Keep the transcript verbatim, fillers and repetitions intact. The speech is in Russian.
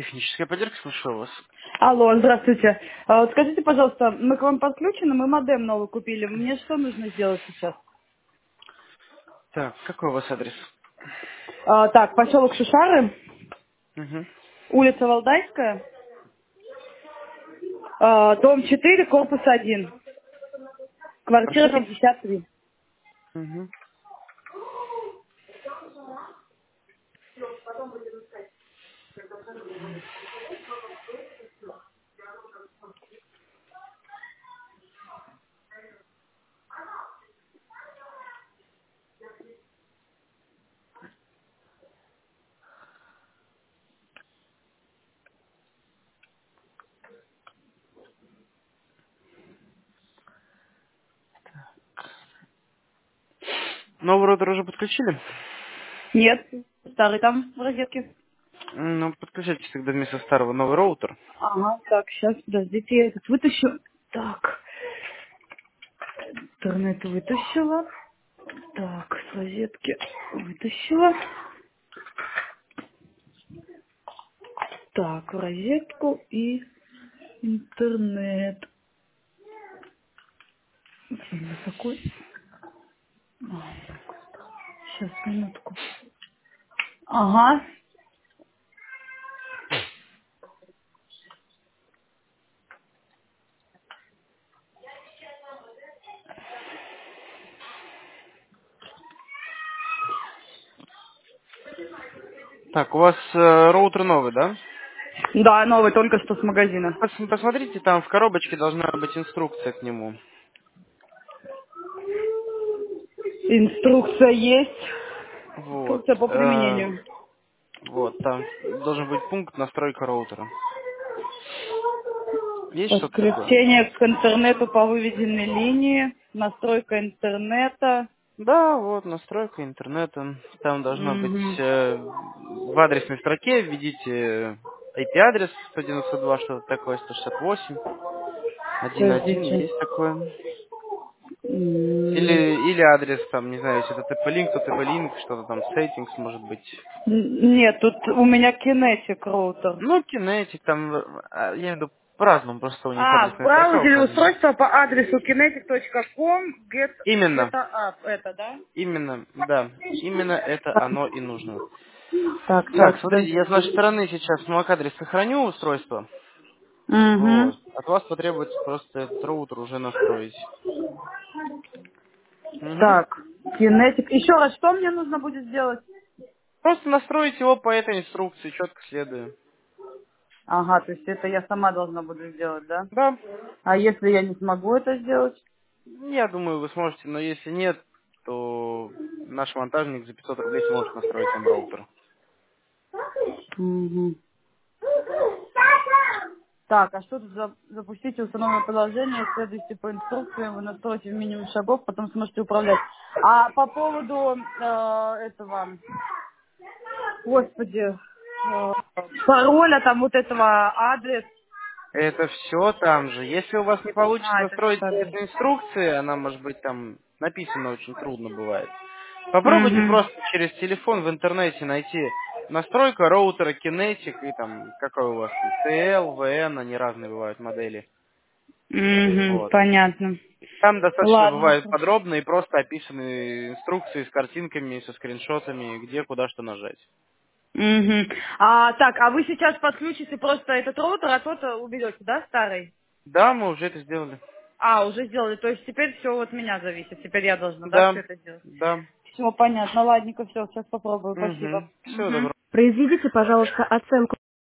Техническая поддержка, слушаю вас. Алло, здравствуйте. А, вот скажите, пожалуйста, мы к вам подключены, мы модем новый купили. Мне что нужно сделать сейчас? Так, какой у вас адрес? А, так, поселок Шишары, Угу. улица Валдайская, а, дом четыре, корпус один, квартира Квартира? пятьдесят три. Угу. Новый роутер уже подключили? Нет, старый там в розетке. М, Ну, подключайте тогда вместо старого новый роутер. Ага, так, сейчас, подождите, я этот вытащу. Так, интернет вытащила. Так, с розетки вытащила. Так, в розетку и интернет. Блин, какой? Сейчас, минутку. Ага. Так, у вас э, роутер новый, да? Да, новый, только что с магазина. Пос- Посмотрите, там в коробочке должна быть инструкция к нему. Инструкция есть. Вот. Инструкция по э, применению. вот, там должен быть пункт настройка роутера. Есть что-то такое? Подключение к интернету по выведенной линии. Настройка интернета. Да, вот, настройка интернета. Там должно быть Угу. э, в адресной строке введите ай пи-адрес сто девяносто два, что-то такое, сто шестьдесят восемь, один один, Подождите. есть такое. М, Или, или адрес, там, не знаю, если это ти пи-линк, то ти пи-линк, что-то там, settings, может быть. Нет, тут у меня кинетик роутер. Ну, кинетик, там, э, а, я имею в виду, по-разному, просто у них А, в адресная строка браузере указана. устройство по адресу kinetic точка ком get Именно, это app. Это, да? именно, да, именно это оно и нужно. Так, Так, сейчас, смотрите, я с нашей подождите. стороны сейчас на MAC-адрес сохраню устройство. Угу. Вот. От вас потребуется просто этот роутер уже настроить. Мгм. Так, кинетик. Еще раз, что мне нужно будет сделать? Просто настроить его по этой инструкции, четко следуя. Ага, то есть это я сама должна буду сделать, да? Да, А если я не смогу это сделать? я думаю, вы сможете, но если нет, то наш монтажник за пятьсот рублей сможет настроить вам роутер. Мгм. Так, а что тут за... запустите установленное приложение, следуйте по инструкциям, вы настроите в минимум шагов, потом сможете управлять. А по поводу э, этого, господи, э, пароля, там вот этого адрес. Это все там же. Если у вас не получится А, это все настроить по так же. этой инструкции, она может быть там написана очень трудно бывает. Попробуйте Угу. просто через телефон в интернете найти настройка роутера Kinetic и там, какой у вас там, си эл, ви эн, они разные бывают модели. Угу, Вот. понятно. Там достаточно Ладно, бывают хорошо. подробно и просто описаны инструкции с картинками, со скриншотами, где, куда, что нажать. Мгм. А, так, а вы сейчас подключите просто этот роутер, а тот э, уберете, да, старый? Да, мы уже это сделали. А, уже сделали. То есть теперь все от меня зависит. Теперь я должна, да, все Да, это делать? да. Все, понятно. Ладненько, все, сейчас попробую. Спасибо. Угу. Всего Мгм. доброго. Произведите, пожалуйста, оценку